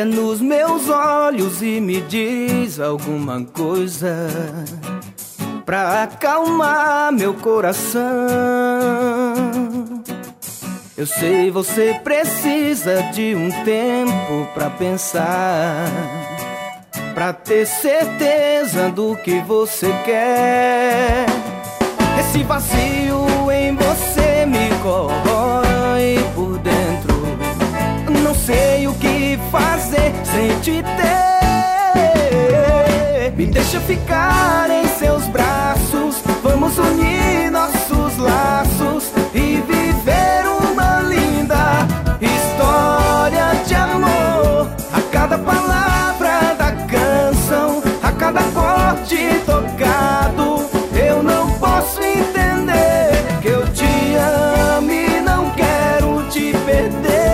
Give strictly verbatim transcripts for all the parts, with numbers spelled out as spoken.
Olha nos meus olhos e me diz alguma coisa pra acalmar meu coração. Eu sei, você precisa de um tempo pra pensar, pra ter certeza do que você quer. Esse vazio em você me corrói por dentro. Não sei o que fazer sem te ter. Me deixa ficar em seus braços. Vamos unir nossos laços e viver uma linda história de amor. A cada palavra da canção, a cada acorde tocado, eu não posso entender que eu te amo e não quero te perder.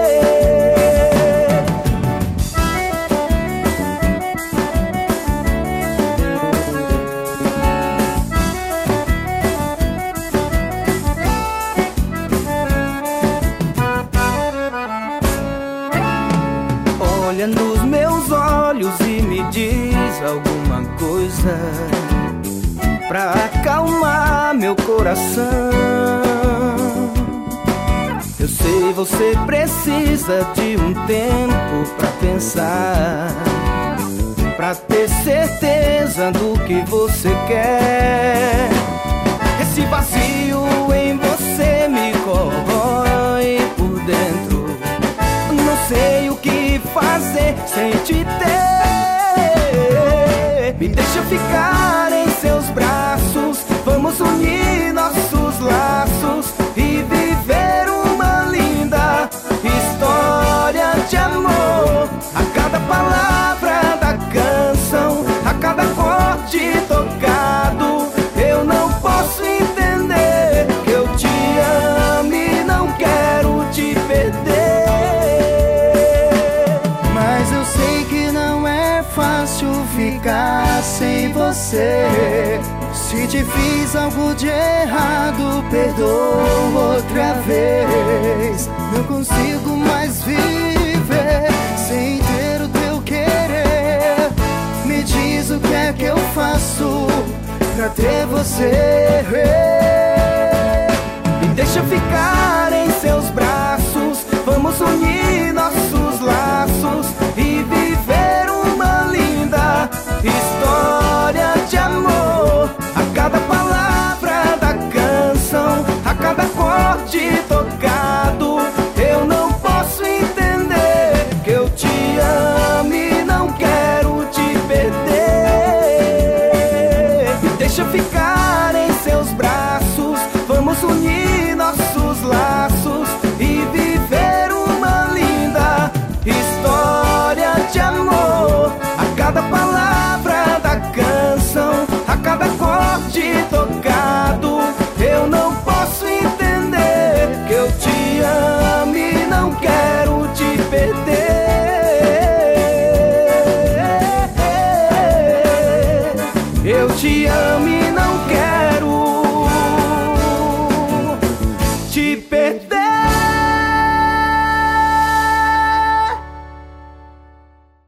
Olha nos meus olhos e me diz alguma coisa pra acalmar meu coração. Eu sei, você precisa de um tempo pra pensar, pra ter certeza do que você quer. Esse vazio em você me corrói por dentro. Não sei o que fazer sem te ter. Me deixa ficar em seus braços. Vamos unir nossos laços e viver uma linda história de amor. A cada palavra da canção, a cada acorde tocado, eu não posso entender que eu te amo e não quero te perder. Mas eu sei que não é fácil ficar sem você. Se te fiz algo de errado, perdoa outra vez. Não consigo mais viver sem ter o teu querer. Me diz o que é que eu faço pra ter você. Me deixa ficar em seus braços. Vamos unir nossos laços